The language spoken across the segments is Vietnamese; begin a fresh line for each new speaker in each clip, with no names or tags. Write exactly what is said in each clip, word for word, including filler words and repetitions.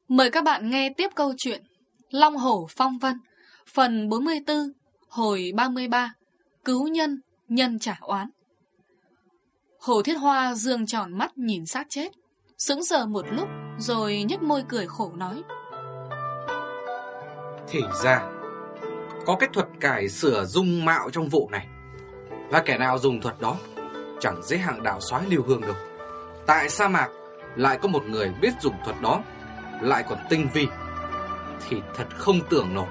Mời các bạn nghe tiếp câu chuyện Long Hổ Phong Vân, phần bốn mươi tư, hồi ba mươi ba, Cứu nhân, nhân trả oán. Hồ Thiết Hoa dương tròn mắt nhìn xác chết, sững sờ một lúc rồi nhếch môi cười khổ nói:
Thì ra có cái thuật cải sửa dung mạo trong vụ này, và kẻ nào dùng thuật đó chẳng dễ hạng đạo soái Lưu Hương đâu. Tại sa mạc lại có một người biết dùng thuật đó, lại còn tinh vi, thì thật không tưởng nổi.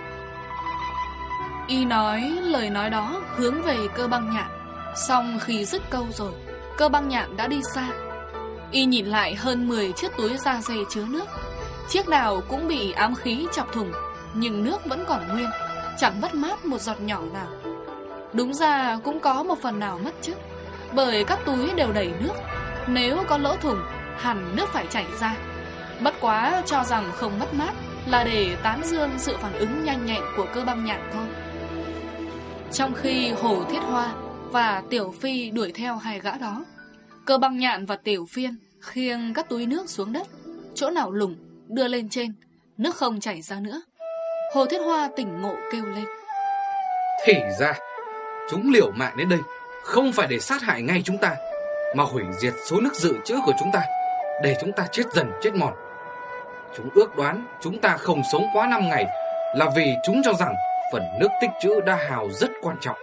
Y nói lời nói đó hướng về Cơ Băng Nhạn. Xong khi dứt câu rồi, Cơ Băng Nhạn đã đi xa. Y nhìn lại hơn mười chiếc túi da dày chứa nước, chiếc nào cũng bị ám khí chọc thủng, nhưng nước vẫn còn nguyên, chẳng mất mát một giọt nhỏ nào. Đúng ra cũng có một phần nào mất chứ, bởi các túi đều đầy nước. Nếu có lỗ thủng, hẳn nước phải chảy ra. Bất quá cho rằng không mất mát là để tán dương sự phản ứng nhanh nhẹn của Cơ Băng Nhạn thôi. Trong khi Hồ Thiết Hoa và Tiểu Phi đuổi theo hai gã đó, Cơ Băng Nhạn và Tiểu Phiên khiêng các túi nước xuống đất, chỗ nào lủng đưa lên trên, nước không chảy ra nữa. Hồ Thiết Hoa tỉnh ngộ kêu lên:
Thì ra chúng liều mạng đến đây không phải để sát hại ngay chúng ta, mà hủy diệt số nước dự trữ của chúng ta, để chúng ta chết dần chết mòn. Chúng ước đoán chúng ta không sống quá năm ngày là vì chúng cho rằng phần nước tích trữ đã hao rất quan trọng.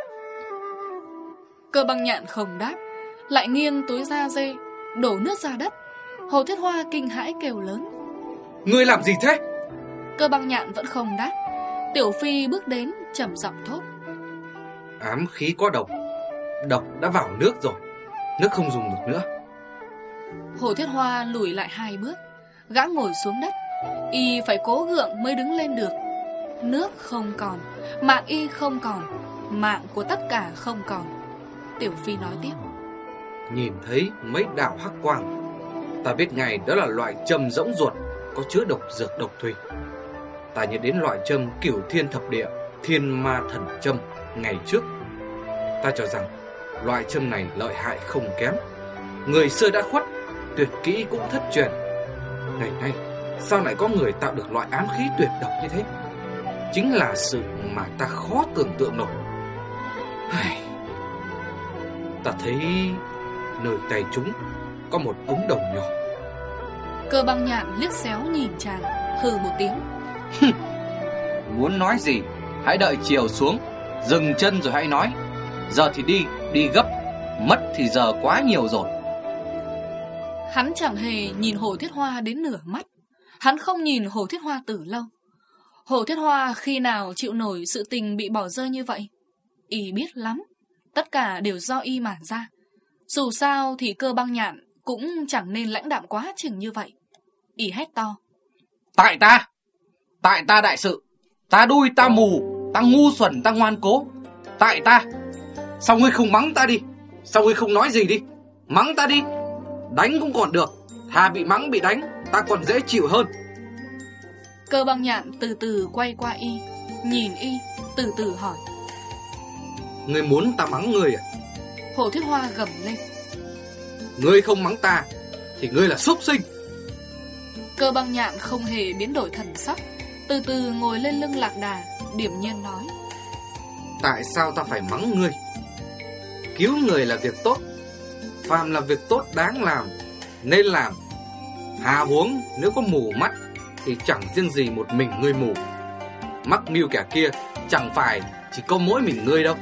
Cơ Băng Nhạn không đáp, lại nghiêng túi da dê đổ nước ra đất. Hồ Thiết Hoa kinh hãi kêu lớn:
Ngươi làm gì thế?
Cơ Băng Nhạn vẫn không đáp. Tiểu Phi bước đến trầm giọng thốt:
Ám khí có độc, độc đã vào nước rồi, nước không dùng được nữa.
Hồ Thiết Hoa lùi lại hai bước, gã ngồi xuống đất. Y phải cố gượng mới đứng lên được. Nước không còn, mạng y không còn, mạng của tất cả không còn. Tiểu Phi nói tiếp:
Nhìn thấy mấy đạo hắc quang, ta biết ngay đó là loại châm rỗng ruột có chứa độc dược độc thủy. Ta nhớ đến loại châm Cửu Thiên Thập Địa Thiên Ma Thần Châm ngày trước. Ta cho rằng loại châm này lợi hại không kém. Người xưa đã khuất, tuyệt kỹ cũng thất truyền. Ngày nay sao lại có người tạo được loại ám khí tuyệt độc như thế? Chính là sự mà ta khó tưởng tượng nổi. Ta thấy nơi tay chúng có một ống đồng nhỏ.
Cơ Băng Nhạn liếc xéo nhìn chàng, hừ một tiếng:
Muốn nói gì hãy đợi chiều xuống, dừng chân rồi hãy nói. Giờ thì đi, đi gấp, mất thì giờ quá nhiều rồi.
Hắn chẳng hề nhìn Hồ Thiết Hoa đến nửa mắt. Hắn không nhìn Hồ Thiết Hoa từ lâu. Hồ Thiết Hoa khi nào chịu nổi sự tình bị bỏ rơi như vậy? Y biết lắm, tất cả đều do y mà ra. Dù sao thì Cơ Băng Nhạn cũng chẳng nên lãnh đạm quá chừng như vậy. Y hét to:
Tại ta, tại ta đại sự. Ta đui, ta mù, ta ngu xuẩn, ta ngoan cố. Tại ta.
Sao ngươi không mắng ta đi? Sao ngươi không nói gì đi? Mắng ta đi. Đánh cũng còn được, thà bị mắng bị đánh, ta còn dễ chịu hơn.
Cơ Băng Nhạn từ từ quay qua y, nhìn y, từ từ hỏi:
Ngươi muốn ta mắng ngươi à?
Hồ Thiết Hoa gầm lên:
Ngươi không mắng ta thì ngươi là súc sinh.
Cơ Băng Nhạn không hề biến đổi thần sắc, từ từ ngồi lên lưng lạc đà, điềm nhiên nói:
Tại sao ta phải mắng ngươi? Cứu người là việc tốt, phàm là việc tốt đáng làm, nên làm. Hà huống nếu có mù mắt thì chẳng riêng gì một mình ngươi mù. Mắc mưu kẻ kia chẳng phải chỉ có mỗi mình ngươi đâu.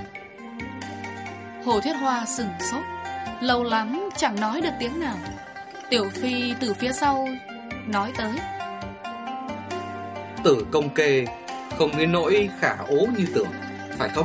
Hồ Thiết Hoa sừng sốt, lâu lắm chẳng nói được tiếng nào. Tiểu Phi từ phía sau nói tới:
Tử công kê không đến nỗi khả ố như tưởng, phải không?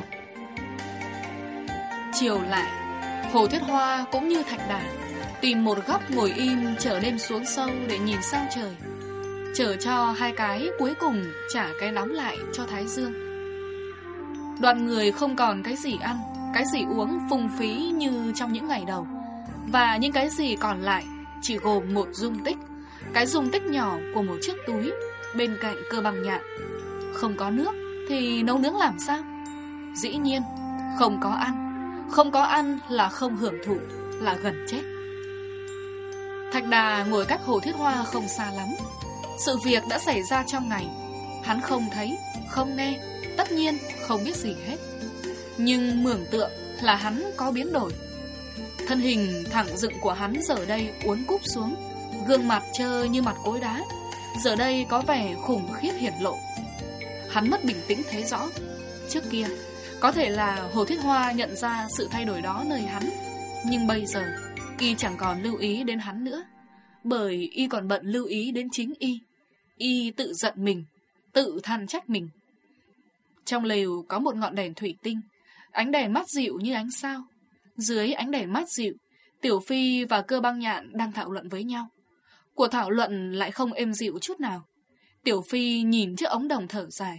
Chiều lại, Hồ Thiết Hoa cũng như Thạch Đà tìm một góc ngồi im chờ đêm xuống sâu để nhìn sao trời, chờ cho hai cái cuối cùng trả cái nóng lại cho Thái Dương. Đoàn người không còn cái gì ăn, cái gì uống phung phí như trong những ngày đầu, và những cái gì còn lại chỉ gồm một dung tích, cái dung tích nhỏ của một chiếc túi bên cạnh Cơ Băng Nhạn. Không có nước thì nấu nướng làm sao? Dĩ nhiên không có ăn. Không có ăn là không hưởng thụ, là gần chết. Thạch Thạch Đà ngồi cách Hồ Thiết Hoa không xa lắm. Sự việc đã xảy ra trong ngày. Hắn không thấy, không nghe, tất nhiên không biết gì hết. Nhưng mường tượng là hắn có biến đổi. Thân hình thẳng dựng của hắn giờ đây uốn cúp xuống, gương mặt trơ như mặt cối đá, giờ đây có vẻ khủng khiếp hiển lộ. Hắn mất bình tĩnh thấy rõ. Trước kia có thể là Hồ Thiết Hoa nhận ra sự thay đổi đó nơi hắn, nhưng bây giờ y chẳng còn lưu ý đến hắn nữa, bởi y còn bận lưu ý đến chính y. Y tự giận mình, tự than trách mình. Trong lều có một ngọn đèn thủy tinh, ánh đèn mát dịu như ánh sao. Dưới ánh đèn mát dịu, Tiểu Phi và Cơ Băng Nhạn đang thảo luận với nhau. Cuộc thảo luận lại không êm dịu chút nào. Tiểu Phi nhìn chiếc ống đồng thở dài.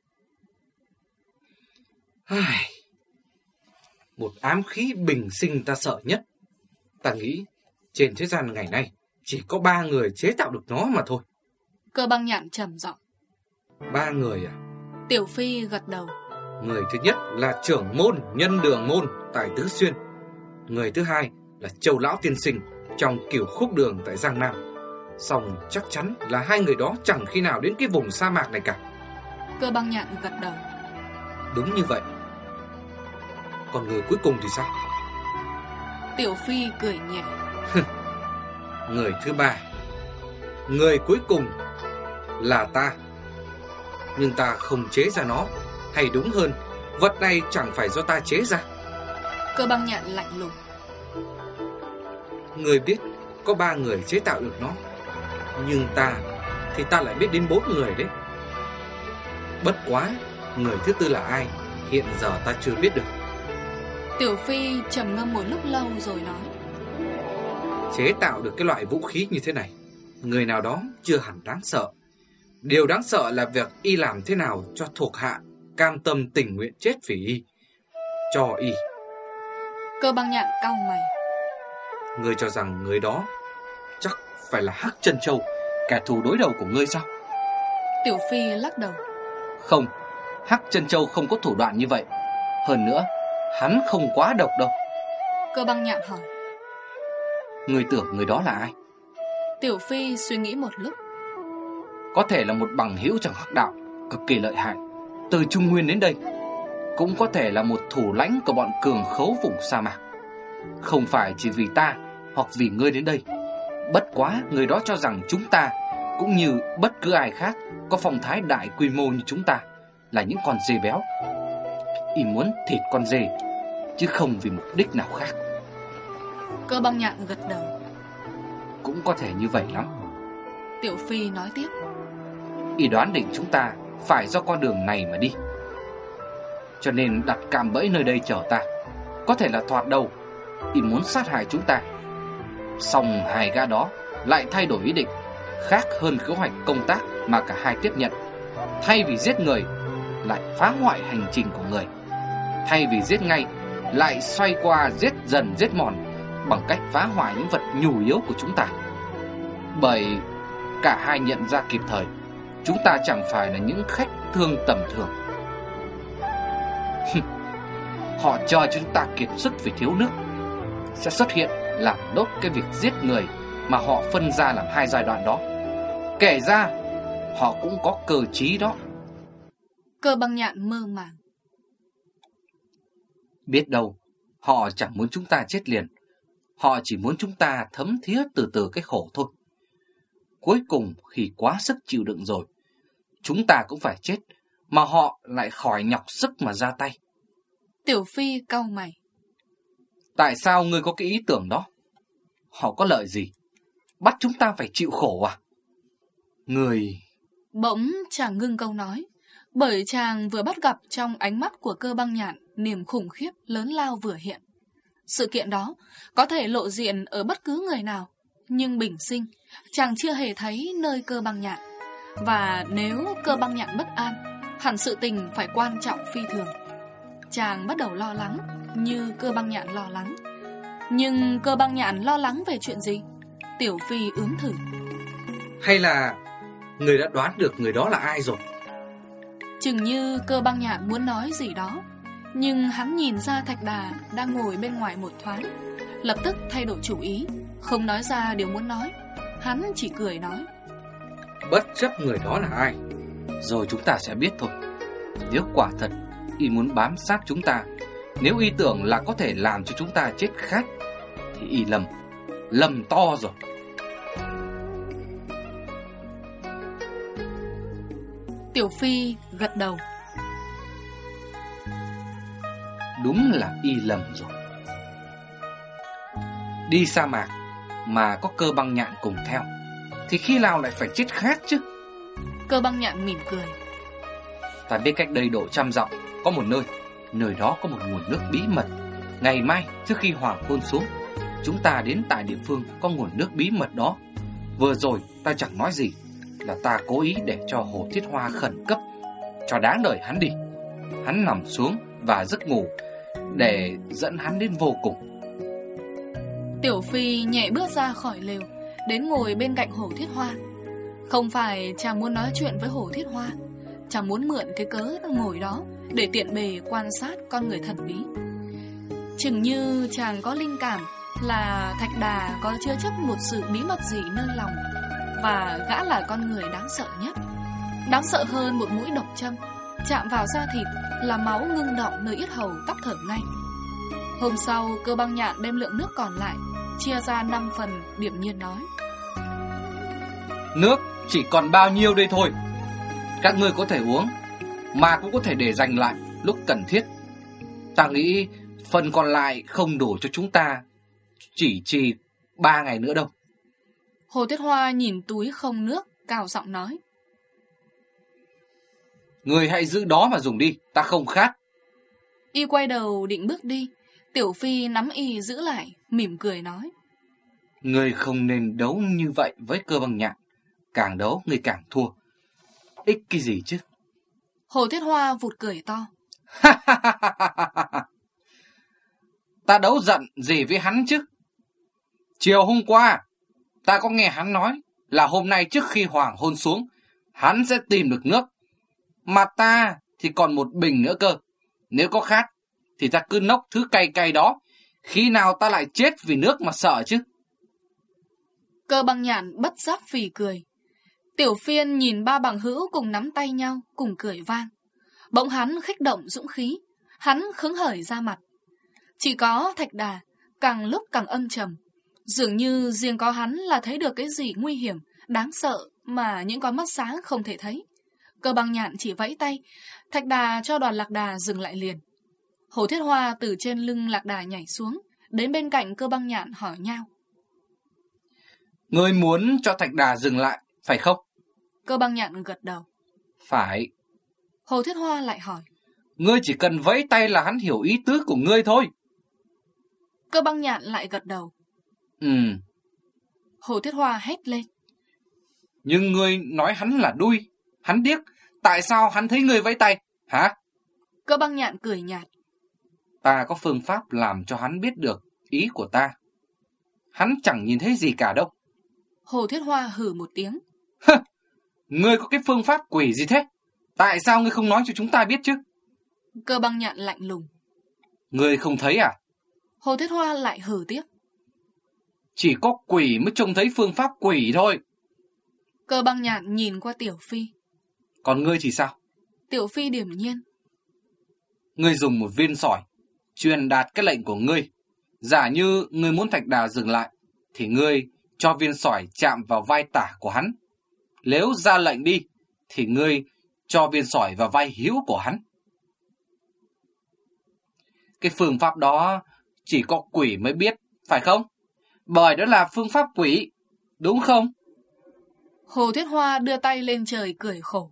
Ai... Một ám khí bình sinh ta sợ nhất. Ta nghĩ trên thế gian ngày nay chỉ có ba người chế tạo được nó mà thôi.
Cơ Băng Nhạn trầm giọng.
Ba người à?
Tiểu Phi gật đầu.
Người thứ nhất là trưởng môn Nhân Đường Môn tại Tứ Xuyên. Người thứ hai là Châu Lão Tiên Sinh trong Cửu Khúc Đường tại Giang Nam. Xong chắc chắn là hai người đó chẳng khi nào đến cái vùng sa mạc này cả.
Cơ Băng Nhạn gật đầu.
Đúng như vậy. Còn người cuối cùng thì sao?
Tiểu Phi cười nhẹ.
Người thứ ba, người cuối cùng là ta. Nhưng ta không chế ra nó, hay đúng hơn, vật này chẳng phải do ta chế ra.
Cơ Băng Nhạn lạnh lùng.
Người biết có ba người chế tạo được nó, nhưng ta thì ta lại biết đến bốn người đấy. Bất quá, người thứ tư là ai, hiện giờ ta chưa biết được.
Tiểu Phi trầm ngâm một lúc lâu rồi nói.
Chế tạo được cái loại vũ khí như thế này, người nào đó chưa hẳn đáng sợ. Điều đáng sợ là việc y làm thế nào cho thuộc hạ cam tâm tình nguyện chết vì y, cho y.
Cơ Băng Nhạn cau mày.
Ngươi cho rằng người đó chắc phải là Hắc Chân Châu, kẻ thù đối đầu của ngươi sao?
Tiểu Phi lắc đầu.
Không, Hắc Chân Châu không có thủ đoạn như vậy. Hơn nữa, hắn không quá độc đâu.
Cơ Băng Nhạn hỏi.
Ngươi tưởng người đó là ai?
Tiểu Phi suy nghĩ một lúc.
Có thể là một bằng hữu trong Hắc Đạo, cực kỳ lợi hại, từ Trung Nguyên đến đây. Cũng có thể là một thủ lãnh của bọn cường khấu vùng sa mạc. Không phải chỉ vì ta hoặc vì ngươi đến đây. Bất quá người đó cho rằng chúng ta, cũng như bất cứ ai khác có phong thái đại quy mô như chúng ta, là những con dê béo. Y muốn thịt con dê, chứ không vì mục đích nào khác.
Cơ Băng Nhạn gật đầu.
Cũng có thể như vậy lắm.
Tiểu Phi nói tiếp.
Y đoán định chúng ta phải do con đường này mà đi, cho nên đặt cạm bẫy nơi đây chờ ta. Có thể là thoạt đầu Y muốn sát hại chúng ta. Xong hai gã đó lại thay đổi ý định, khác hơn kế hoạch công tác mà cả hai tiếp nhận. Thay vì giết người, lại phá hoại hành trình của người. Thay vì giết ngay, lại xoay qua giết dần giết mòn, bằng cách phá hoại những vật nhu yếu của chúng ta. Bởi cả hai nhận ra kịp thời, chúng ta chẳng phải là những khách thương tầm thường. Họ cho chúng ta kiệt sức vì thiếu nước, sẽ xuất hiện làm đốt cái việc giết người mà họ phân ra làm hai giai đoạn đó. Kể ra họ cũng có cơ trí đó.
Cơ Băng Nhạn mơ màng.
Biết đâu họ chẳng muốn chúng ta chết liền. Họ chỉ muốn chúng ta thấm thía từ từ cái khổ thôi. Cuối cùng khi quá sức chịu đựng rồi, chúng ta cũng phải chết, mà họ lại khỏi nhọc sức mà ra tay.
Tiểu Phi cau mày.
Tại sao ngươi có cái ý tưởng đó? Họ có lợi gì? Bắt chúng ta phải chịu khổ à? Người...
Bỗng chàng ngưng câu nói, bởi chàng vừa bắt gặp trong ánh mắt của Cơ Băng Nhạn niềm khủng khiếp lớn lao vừa hiện. Sự kiện đó có thể lộ diện ở bất cứ người nào, nhưng bình sinh chàng chưa hề thấy nơi Cơ Băng Nhạn. Và nếu Cơ Băng Nhạn bất an, hẳn sự tình phải quan trọng phi thường. Chàng bắt đầu lo lắng như Cơ Băng Nhạn lo lắng. Nhưng Cơ Băng Nhạn lo lắng về chuyện gì? Tiểu Phi ướm thử.
Hay là người đã đoán được người đó là ai rồi?
Chừng như Cơ Băng Nhạn muốn nói gì đó, nhưng hắn nhìn ra Thạch Đà đang ngồi bên ngoài một thoáng, lập tức thay đổi chủ ý, không nói ra điều muốn nói. Hắn chỉ cười nói:
Bất chấp người đó là ai,
rồi chúng ta sẽ biết thôi. Nếu quả thật y muốn bám sát chúng ta, nếu y tưởng là có thể làm cho chúng ta chết khát, thì y lầm, lầm to rồi.
Tiểu Phi gật đầu.
Đúng là y lầm rồi. Đi sa mạc mà có Cơ Băng Nhạn cùng theo, thì khi nào lại phải chết khát chứ?
Cơ Băng Nhạn mỉm cười.
Ta biết cách đây độ trăm dặm có một nơi, nơi đó có một nguồn nước bí mật. Ngày mai trước khi hoàng hôn xuống, chúng ta đến tại địa phương có nguồn nước bí mật đó. Vừa rồi ta chẳng nói gì, là ta cố ý để cho Hồ Thiết Hoa khẩn cấp, cho đáng đời hắn đi. Hắn nằm xuống và giấc ngủ để dẫn hắn đến vô cùng.
Tiểu Phi nhẹ bước ra khỏi lều, đến ngồi bên cạnh Hồ Thiết Hoa. Không phải chàng muốn nói chuyện với Hồ Thiết Hoa, chàng muốn mượn cái cớ ngồi đó để tiện bề quan sát con người thần bí. Chừng như chàng có linh cảm là Thạch Đà có chưa chắc một sự bí mật gì nơi lòng, và gã là con người đáng sợ nhất. Đáng sợ hơn một mũi độc châm chạm vào da thịt là máu ngưng đọng nơi yết hầu tắc thở ngay. Hôm sau, Cơ Băng Nhạn đem lượng nước còn lại chia ra năm phần, điềm nhiên nói:
Nước chỉ còn bao nhiêu đây thôi. Các ngươi có thể uống, mà cũng có thể để dành lại lúc cần thiết. Ta nghĩ phần còn lại không đủ cho chúng ta chỉ trì ba ngày nữa đâu.
Hồ Thiết Hoa nhìn túi không nước, cao giọng nói:
Ngươi hãy giữ đó mà dùng đi, ta không khát.
Y quay đầu định bước đi. Tiểu Phi nắm y giữ lại, mỉm cười nói:
Ngươi không nên đấu như vậy với Cơ Băng Nhạn. Càng đấu ngươi càng thua. Ích cái gì chứ?
Hồ Thiết Hoa vụt cười to.
Ta đấu giận gì với hắn chứ? Chiều hôm qua ta có nghe hắn nói là hôm nay trước khi hoàng hôn xuống, hắn sẽ tìm được nước. Mà ta thì còn một bình nữa cơ. Nếu có khát thì ta cứ nốc thứ cay cay đó. Khi nào ta lại chết vì nước mà sợ chứ?
Cơ Băng Nhạn bất giác phì cười. Tiểu Phiên nhìn ba bằng hữu cùng nắm tay nhau, cùng cười vang. Bỗng hắn khích động dũng khí, hắn khứng hởi ra mặt. Chỉ có Thạch Đà càng lúc càng âm trầm, dường như riêng có hắn là thấy được cái gì nguy hiểm, đáng sợ mà những con mắt sáng không thể thấy. Cơ Băng Nhạn chỉ vẫy tay, Thạch Đà cho đoàn Lạc Đà dừng lại liền. Hồ Thiết Hoa từ trên lưng Lạc Đà nhảy xuống, đến bên cạnh Cơ Băng Nhạn hỏi nhau:
Ngươi muốn cho Thạch Đà dừng lại, phải không?
Cơ Băng Nhạn gật đầu.
Phải.
Hồ Thiết Hoa lại hỏi:
Ngươi chỉ cần vẫy tay là hắn hiểu ý tứ của ngươi thôi.
Cơ Băng Nhạn lại gật đầu.
Ừ.
Hồ Thiết Hoa hét lên:
Nhưng ngươi nói hắn là đuôi, hắn điếc, tại sao hắn thấy ngươi vẫy tay, hả?
Cơ Băng Nhạn cười nhạt:
Ta có phương pháp làm cho hắn biết được ý của ta. Hắn chẳng nhìn thấy gì cả đâu.
Hồ Thiết Hoa hừ một tiếng:
Ngươi có cái phương pháp quỷ gì thế? Tại sao ngươi không nói cho chúng ta biết chứ?
Cơ Băng Nhạn lạnh lùng:
Ngươi không thấy à?
Hồ Thiết Hoa lại hừ tiếp:
Chỉ có quỷ mới trông thấy phương pháp quỷ thôi.
Cơ Băng Nhạn nhìn qua Tiểu Phi.
Còn ngươi thì sao?
Tiểu Phi điềm nhiên:
Ngươi dùng một viên sỏi truyền đạt cái lệnh của ngươi. Giả như ngươi muốn Thạch Đà dừng lại, thì ngươi cho viên sỏi chạm vào vai tả của hắn. Nếu ra lệnh đi, thì ngươi cho viên sỏi vào vai hữu của hắn. Cái phương pháp đó chỉ có quỷ mới biết, phải không? Bởi đó là phương pháp quỷ, đúng không?
Hồ Thiết Hoa đưa tay lên trời cười khổ: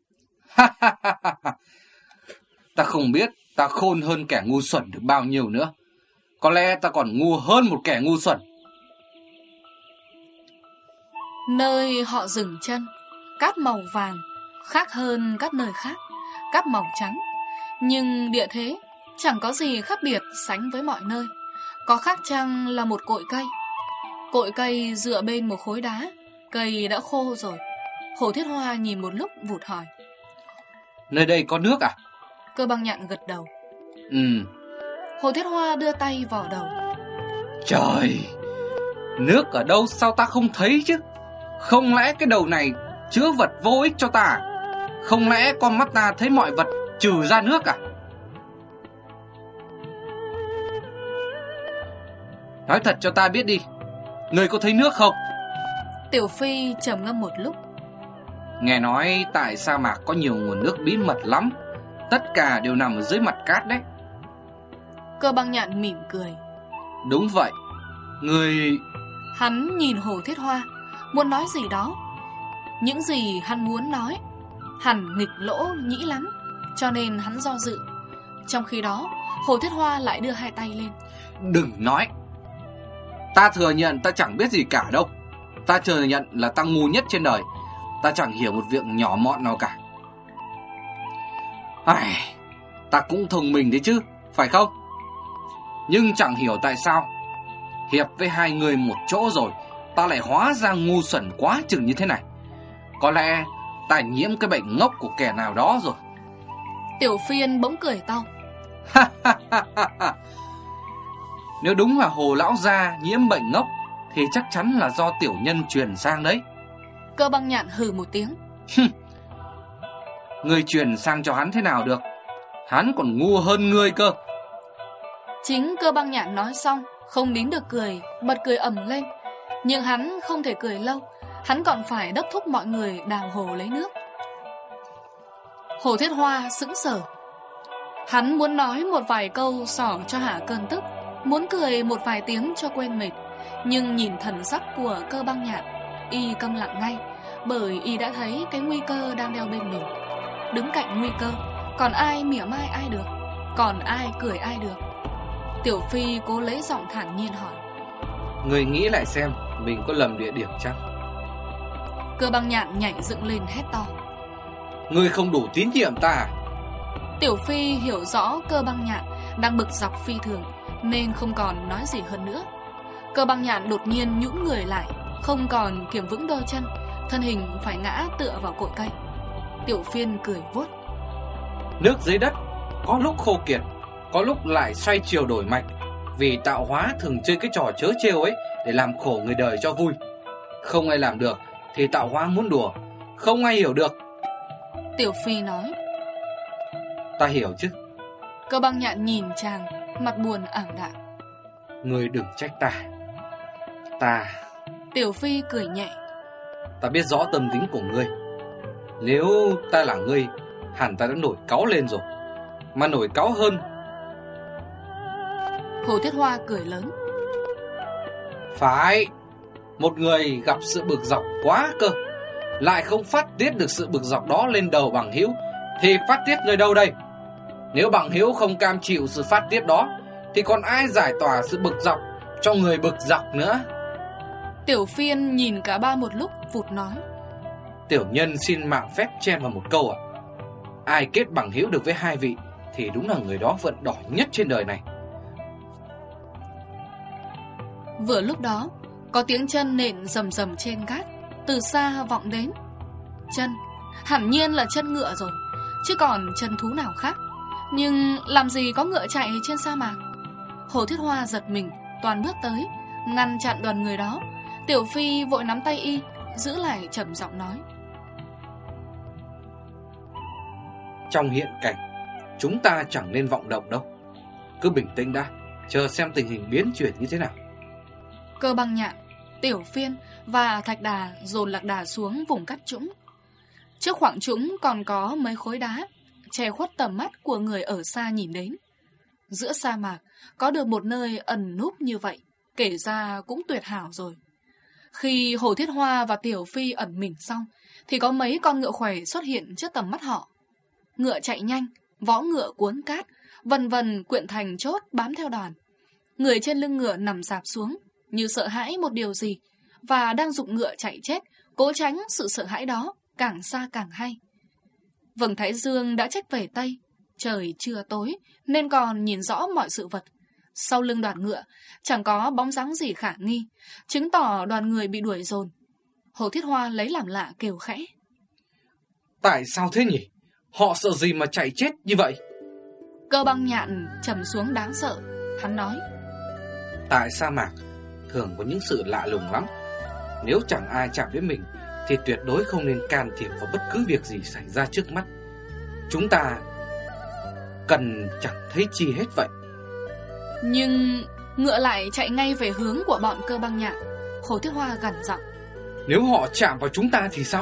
Ta không biết ta khôn hơn kẻ ngu xuẩn được bao nhiêu nữa. Có lẽ ta còn ngu hơn một kẻ ngu xuẩn.
Nơi họ dừng chân, cát màu vàng, khác hơn các nơi khác, cát màu trắng. Nhưng địa thế chẳng có gì khác biệt sánh với mọi nơi. Có khác chăng là một cội cây. Cội cây dựa bên một khối đá, cây đã khô rồi. Hồ Thiết Hoa nhìn một lúc vụt hỏi:
Nơi đây có nước à?
Cơ Băng Nhạn gật đầu.
Ừ.
Hồ Thiết Hoa đưa tay vào đầu:
Trời, Nước ở đâu sao ta không thấy chứ? Không lẽ cái đầu này chứa vật vô ích cho ta à? Không lẽ con mắt ta thấy mọi vật trừ ra nước à? Nói thật cho ta biết đi, ngươi có thấy nước không?
Tiểu Phi trầm ngâm một lúc.
Nghe nói tại sa mạc có nhiều nguồn nước bí mật lắm, tất cả đều nằm ở dưới mặt cát đấy.
Cơ Băng Nhạn mỉm cười.
Đúng vậy. Ngươi...
Hắn nhìn Hồ Thiết Hoa, muốn nói gì đó. Những gì hắn muốn nói hẳn nghịch lỗ nhĩ lắm, cho nên hắn do dự. Trong khi đó Hồ Thiết Hoa lại đưa hai tay lên.
Đừng nói. Ta thừa nhận ta chẳng biết gì cả đâu. Ta thừa nhận là ta ngu nhất trên đời. Ta chẳng hiểu một việc nhỏ mọn nào cả. Ai, ta cũng thông minh đấy chứ, phải không? Nhưng chẳng hiểu tại sao hiệp với hai người một chỗ rồi ta lại hóa ra ngu xuẩn quá chừng như thế này. Có lẽ ta nhiễm cái bệnh ngốc của kẻ nào đó rồi.
Tiểu Phiên bỗng cười to.
Nếu đúng là Hồ lão gia nhiễm bệnh ngốc thì chắc chắn là do tiểu nhân truyền sang đấy.
Cơ Băng Nhạn hừ một tiếng.
Ngươi truyền sang cho hắn thế nào được? Hắn còn ngu hơn ngươi cơ.
Chính Cơ Băng Nhạn nói xong không nín được cười, bật cười ầm lên. Nhưng hắn không thể cười lâu, hắn còn phải đốc thúc mọi người đào hồ lấy nước. Hồ Thiết Hoa sững sờ. Hắn muốn nói một vài câu xỏ cho hả cơn tức, muốn cười một vài tiếng cho quên mệt, nhưng nhìn thần sắc của Cơ Băng Nhạn, y câm lặng ngay, bởi y đã thấy cái nguy cơ đang đeo bên mình. Đứng cạnh nguy cơ, còn ai mỉa mai ai được, còn ai cười ai được. Tiểu Phi cố lấy giọng thản nhiên hỏi.
Người nghĩ lại xem, mình có lầm địa điểm chăng?
Cơ Băng Nhạn nhảy dựng lên hét to.
Ngươi không đủ tín nhiệm ta à?
Tiểu Phi hiểu rõ Cơ Băng Nhạn đang bực dọc phi thường, nên không còn nói gì hơn nữa. Cơ Băng Nhạn đột nhiên nhũn người lại, không còn kiềm vững đôi chân, thân hình phải ngã tựa vào cội cây. Tiểu Phiên cười vuốt.
Nước dưới đất có lúc khô kiệt, có lúc lại xoay chiều đổi mạch. Vì tạo hóa thường chơi cái trò chớ trêu ấy để làm khổ người đời cho vui. Không ai làm được thì tạo hóa muốn đùa, không ai hiểu được.
Tiểu Phi nói.
Ta hiểu chứ.
Cơ Băng Nhạn nhìn chàng, mặt buồn ảm đạm.
Ngươi đừng trách ta. Ta...
Tiểu Phi cười nhẹ.
Ta biết rõ tâm tính của ngươi. Nếu ta là ngươi, hẳn ta đã nổi cáu lên rồi. Mà nổi cáu hơn.
Hồ Thiết Hoa cười lớn.
Phải. Một người gặp sự bực dọc quá cơ, lại không phát tiết được sự bực dọc đó lên đầu bằng hữu, thì phát tiết nơi đâu đây? Nếu bằng hữu không cam chịu sự phát tiết đó, thì còn ai giải tỏa sự bực dọc cho người bực dọc nữa?
Tiểu Phiên nhìn cả ba một lúc, vụt nói.
Tiểu nhân xin mạo phép chen vào một câu ạ. Ai kết bằng hữu được với hai vị thì đúng là người đó vận đỏ nhất trên đời này.
Vừa lúc đó, có tiếng chân nện rầm rầm trên cát, từ xa vọng đến. Chân, hẳn nhiên là chân ngựa rồi, chứ còn chân thú nào khác. Nhưng làm gì có ngựa chạy trên sa mạc? Hồ Thiết Hoa giật mình, toàn bước tới, ngăn chặn đoàn người đó. Tiểu Phi vội nắm tay y, giữ lại trầm giọng nói.
Trong hiện cảnh, chúng ta chẳng nên vọng động đâu. Cứ bình tĩnh đã, chờ xem tình hình biến chuyển như thế nào.
Cơ Băng Nhạn, Tiểu Phiên và Thạch Đà dồn Lạc Đà xuống vùng cắt trũng. Trước khoảng trũng còn có mấy khối đá che khuất tầm mắt của người ở xa nhìn đến. Giữa sa mạc có được một nơi ẩn núp như vậy, kể ra cũng tuyệt hảo rồi. Khi Hồ Thiết Hoa và Tiểu Phi ẩn mình xong, thì có mấy con ngựa khỏe xuất hiện trước tầm mắt họ. Ngựa chạy nhanh, võ ngựa cuốn cát, vần vần quyện thành chốt bám theo đoàn. Người trên lưng ngựa nằm rạp xuống, như sợ hãi một điều gì, và đang giục ngựa chạy chết, cố tránh sự sợ hãi đó, càng xa càng hay. Vầng thái dương đã trách về Tây, trời chưa tối, nên còn nhìn rõ mọi sự vật. Sau lưng đoàn ngựa, chẳng có bóng dáng gì khả nghi, chứng tỏ đoàn người bị đuổi dồn. Hồ Thiết Hoa lấy làm lạ kêu khẽ.
Tại sao thế nhỉ? Họ sợ gì mà chạy chết như vậy?
Cơ Băng Nhạn trầm xuống đáng sợ. Hắn nói.
Tại sa mạc, thường có những sự lạ lùng lắm. Nếu chẳng ai chạm đến mình thì tuyệt đối không nên can thiệp vào bất cứ việc gì xảy ra trước mắt. Chúng ta cần chẳng thấy chi hết vậy.
Nhưng ngựa lại chạy ngay về hướng của bọn Cơ Băng Nhạn. Hồ Thiết Hoa gằn giọng:
Nếu họ chạm vào chúng ta thì sao?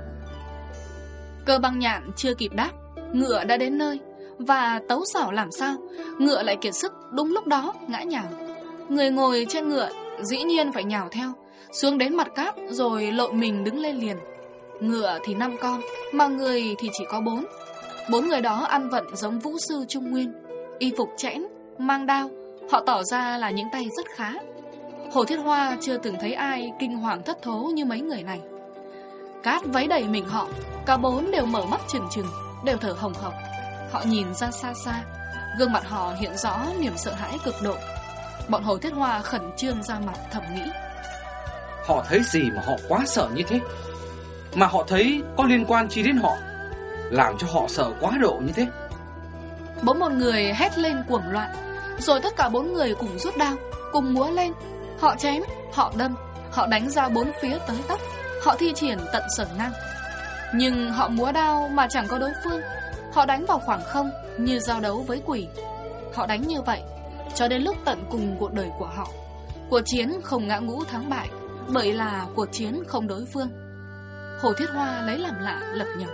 Cơ Băng Nhạn chưa kịp đáp, ngựa đã đến nơi. Và tấu xảo làm sao, ngựa lại kiệt sức đúng lúc đó ngã nhào. Người ngồi trên ngựa dĩ nhiên phải nhào theo, xuống đến mặt cát rồi lộn mình đứng lên liền. Ngựa thì năm con, mà người thì chỉ có bốn. Bốn người đó ăn vận giống vũ sư Trung Nguyên, y phục chẽn, mang đao. Họ tỏ ra là những tay rất khá. Hồ Thiết Hoa chưa từng thấy ai kinh hoàng thất thố như mấy người này. Cát vấy đầy mình họ, cả bốn đều mở mắt trừng trừng, đều thở hồng hộc. Họ nhìn ra xa xa, gương mặt họ hiện rõ niềm sợ hãi cực độ. Bọn Hồ Thiết Hoa khẩn trương ra mặt thầm nghĩ:
Họ thấy gì mà họ quá sợ như thế? Mà họ thấy có liên quan chi đến họ, làm cho họ sợ quá độ như thế?
Bỗng một người hét lên cuồng loạn, rồi tất cả bốn người cùng rút đao, cùng múa lên. Họ chém, họ đâm, họ đánh ra bốn phía tới tấp. Họ thi triển tận sở năng. Nhưng họ múa đao mà chẳng có đối phương. Họ đánh vào khoảng không như giao đấu với quỷ. Họ đánh như vậy cho đến lúc tận cùng cuộc đời của họ. Cuộc chiến không ngã ngũ thắng bại, bởi là cuộc chiến không đối phương. Hồ Thiết Hoa lấy làm lạ lẩm nhẩm: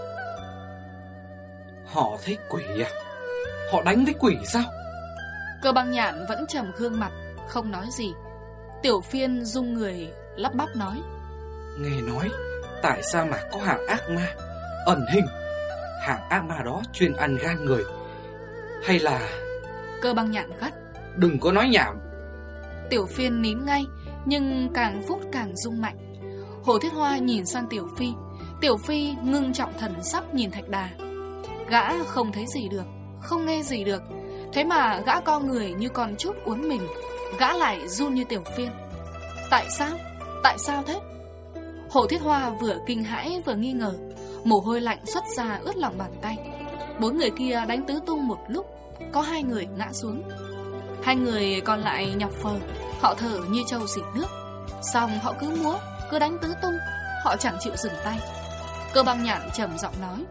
Họ thấy quỷ à? Họ đánh với quỷ sao?
Cơ Băng Nhạn vẫn trầm gương mặt, không nói gì. Tiểu Phiên rung người lắp bắp nói:
Nghe nói tại sa mạc có hạng ác ma ẩn hình. Hạng ác ma đó chuyên ăn gan người. Hay là...
Cơ Băng Nhạn gắt:
Đừng có nói nhảm.
Tiểu Phiên nín ngay, nhưng càng phút càng rung mạnh. Hồ Thiết Hoa nhìn sang Tiểu Phi. Tiểu Phi ngưng trọng thần sắc nhìn Thạch Đà. Gã không thấy gì được, không nghe gì được. Thế mà gã co người như con trúc uốn mình. Gã lại run như Tiểu Phiên. Tại sao? Tại sao thế? Hồ Thiết Hoa vừa kinh hãi vừa nghi ngờ. Mồ hôi lạnh xuất ra ướt lòng bàn tay. Bốn người kia đánh tứ tung một lúc. Có hai người ngã xuống. Hai người còn lại nhọc phờ. Họ thở như trâu xịt nước. Xong họ cứ múa, cứ đánh tứ tung. Họ chẳng chịu dừng tay. Cơ Băng Nhạn trầm giọng nói: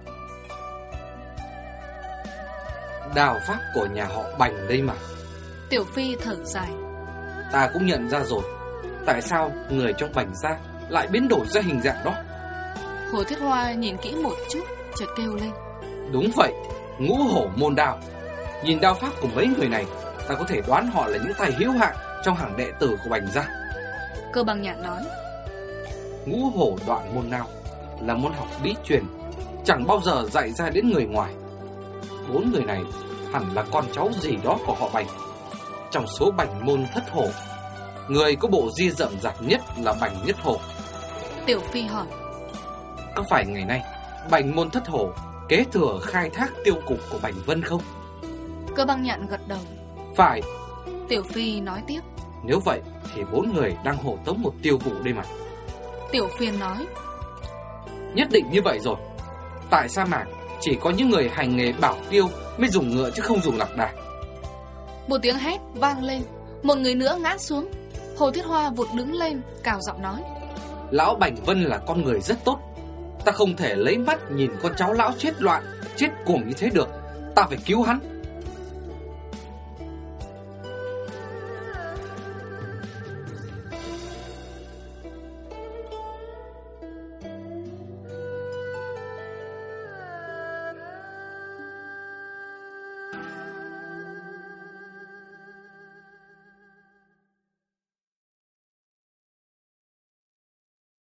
Đào pháp của nhà họ Bành đây mà.
Tiểu Phi thở dài:
Ta cũng nhận ra rồi. Tại sao người trong Bành gia lại biến đổi ra hình dạng đó?
Hồ Thiết Hoa nhìn kỹ một chút, chợt kêu lên:
Đúng vậy, ngũ hổ môn đao. Nhìn đao pháp của mấy người này, ta có thể đoán họ là những tay hiếu hạng trong hàng đệ tử của Bành gia.
Cơ Băng Nhạn nói:
Ngũ hổ đoạn môn đao là môn học bí truyền, chẳng bao giờ dạy ra đến người ngoài. Bốn người này hẳn là con cháu gì đó của họ Bành. Trong số Bành môn thất hổ, người có bộ ria rậm rạp nhất là Bành Nhất Hổ.
Tiểu Phi hỏi:
Có phải ngày nay Bành môn thất hổ kế thừa khai thác tiêu cục của Bành Vân không?
Cơ Băng Nhạn gật đầu:
Phải.
Tiểu Phi nói tiếp:
Nếu vậy thì bốn người đang hộ tống một tiêu vụ đây mà.
Tiểu Phiên nói:
Nhất định như vậy rồi. Tại sa mạc chỉ có những người hành nghề bảo tiêu mới dùng ngựa chứ không dùng lạc đà.
Một tiếng hét vang lên. Một người nữa ngã xuống. Hồ Thiết Hoa vụt đứng lên, cào giọng nói:
Lão Bành Vân là con người rất tốt. Ta không thể lấy mắt nhìn con cháu lão chết loạn, chết cuồng như thế được. Ta phải cứu hắn.